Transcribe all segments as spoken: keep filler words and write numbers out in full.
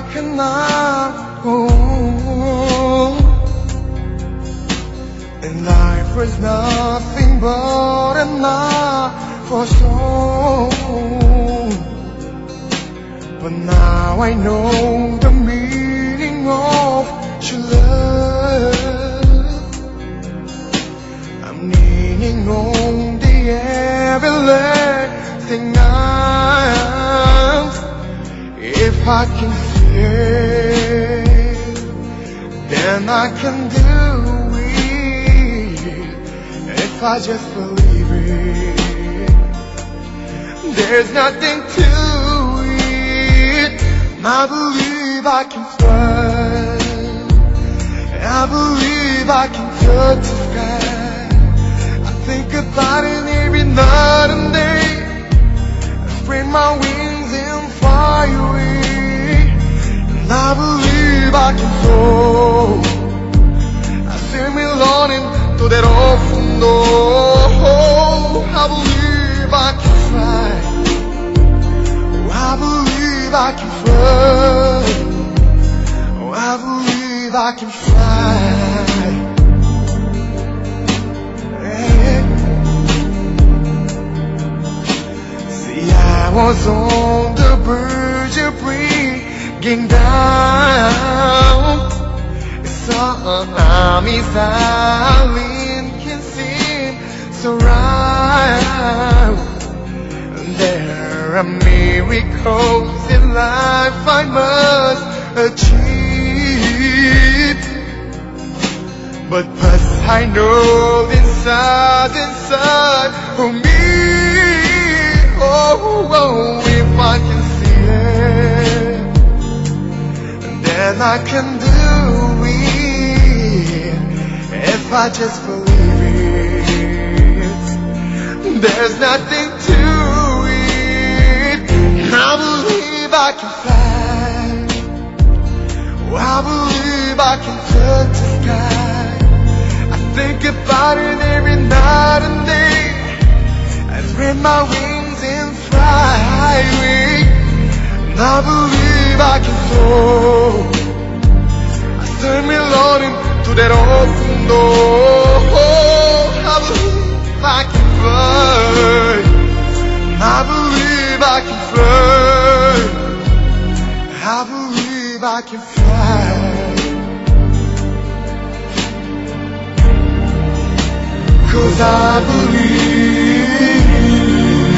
cannot hold. And life was nothing but enough for soul. But now I know the meaning of true love. I'm leaning on the everlasting arms. If I can see it, then I can do it. If I just believe it, there's nothing to it. I believe I can fly. I believe I can touch the sky. I think about it every night and day. I spread my wings and fly away. And I believe I can soar. I see me longing to that open door. I believe I can fly. Oh, I believe I can fly. Oh, I believe I can fly. Yeah. See, I was on the verge of breaking down. Some silent can seem so right. There are miracles in life I must achieve. But first I know inside, inside of me, oh, oh, if I can see it, then I can do it. If I just believe it, there's nothing to it. I believe I can fly. Oh, I believe I can touch the sky. I think about it every night and day. I spread my wings and fly away. And I believe I can soar. I turn me longing to that open door. I believe I can fly. I believe I can fly. I believe I can fly. 'Cause I believe.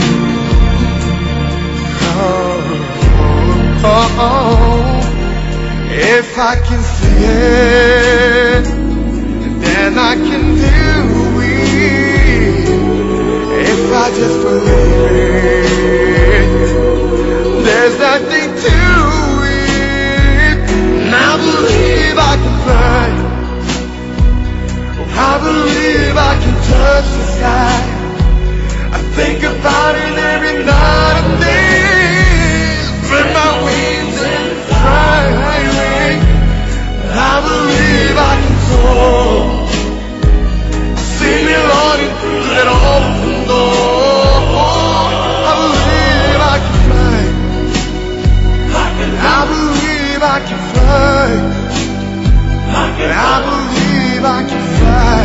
Oh, oh, oh. If I can see it, then I can do it. If I just believe it, there's nothing to it. And I believe I can fly. Oh, I believe I can touch the sky. I think about it every night and day. Spread my wings and fly away. I believe I can soar. See me longing through that open door. I believe I can fly. I believe I can fly. I believe I can fly.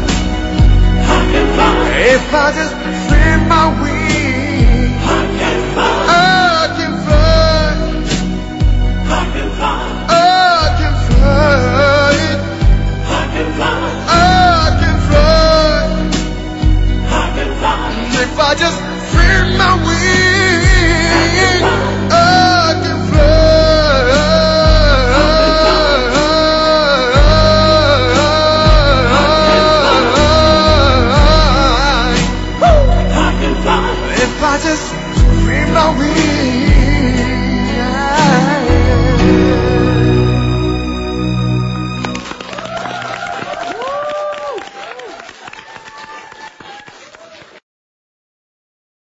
If I just spread my wings, I can fly. I can fly. I can fly. I can fly. I can fly. I can fly. I can fly. If I just spread my wings, I can fly. If I just spread my wings.